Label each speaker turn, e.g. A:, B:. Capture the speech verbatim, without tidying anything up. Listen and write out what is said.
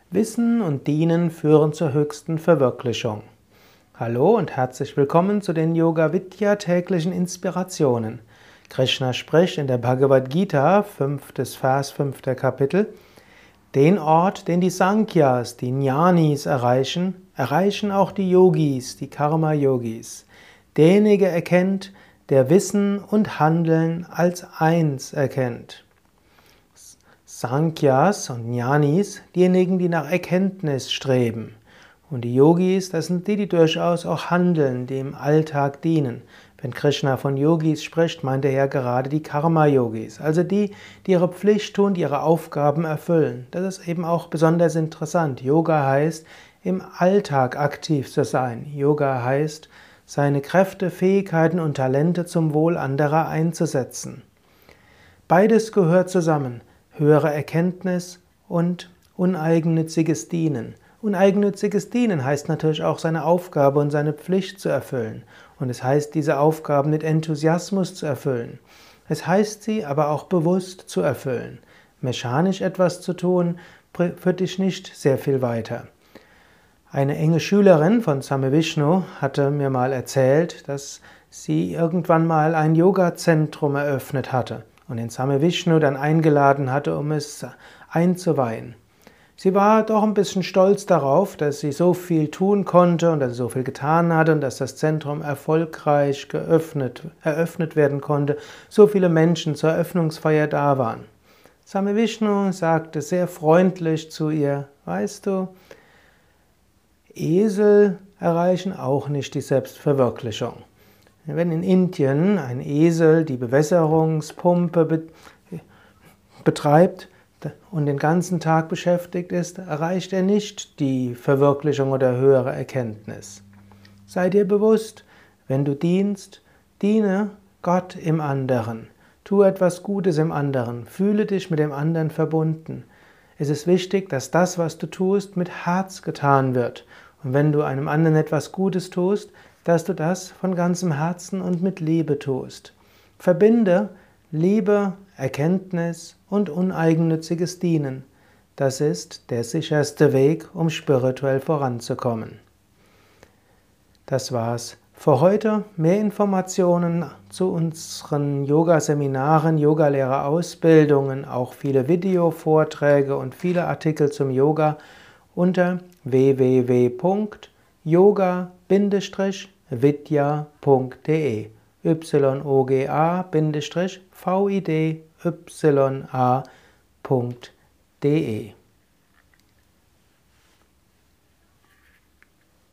A: Wissen und Dienen führen zur höchsten Verwirklichung. Hallo und herzlich willkommen zu den Yoga Vidya täglichen Inspirationen. Krishna spricht in der Bhagavad Gita, fünftes Vers, fünfter Kapitel: Den Ort, den die Sankhyas, die Jnanis erreichen, erreichen auch die Yogis, die Karma-Yogis. Derjenige erkennt, der Wissen und Handeln als eins erkennt. Sankhyas und Jnanis, diejenigen, die nach Erkenntnis streben. Und die Yogis, das sind die, die durchaus auch handeln, die im Alltag dienen. Wenn Krishna von Yogis spricht, meint er ja gerade die Karma-Yogis, also die, die ihre Pflicht tun, die ihre Aufgaben erfüllen. Das ist eben auch besonders interessant. Yoga heißt, im Alltag aktiv zu sein. Yoga heißt, seine Kräfte, Fähigkeiten und Talente zum Wohl anderer einzusetzen. Beides gehört zusammen. Höhere Erkenntnis und uneigennütziges Dienen. Uneigennütziges Dienen heißt natürlich auch, seine Aufgabe und seine Pflicht zu erfüllen. Und es heißt, diese Aufgaben mit Enthusiasmus zu erfüllen. Es heißt, sie aber auch bewusst zu erfüllen. Mechanisch etwas zu tun, führt dich nicht sehr viel weiter. Eine enge Schülerin von Swami Vishnu hatte mir mal erzählt, dass sie irgendwann mal ein Yoga-Zentrum eröffnet hatte und den Swami Vishnu dann eingeladen hatte, um es einzuweihen. Sie war doch ein bisschen stolz darauf, dass sie so viel tun konnte und dass sie so viel getan hatte und dass das Zentrum erfolgreich geöffnet, eröffnet werden konnte, so viele Menschen zur Eröffnungsfeier da waren. Swami Vishnu sagte sehr freundlich zu ihr: Weißt du, Esel erreichen auch nicht die Selbstverwirklichung. Wenn in Indien ein Esel die Bewässerungspumpe betreibt und den ganzen Tag beschäftigt ist, erreicht er nicht die Verwirklichung oder höhere Erkenntnis. Sei dir bewusst, wenn du dienst, diene Gott im anderen. Tu etwas Gutes im anderen. Fühle dich mit dem anderen verbunden. Es ist wichtig, dass das, was du tust, mit Herz getan wird. Und wenn du einem anderen etwas Gutes tust, dass du das von ganzem Herzen und mit Liebe tust. Verbinde Liebe, Erkenntnis und uneigennütziges Dienen. Das ist der sicherste Weg, um spirituell voranzukommen. Das war's für heute. Mehr Informationen zu unseren Yoga-Seminaren, Yogalehrerausbildungen, auch viele Videovorträge und viele Artikel zum Yoga unter w w w punkt yoga vidya punkt de y o g a v i d y a punkt de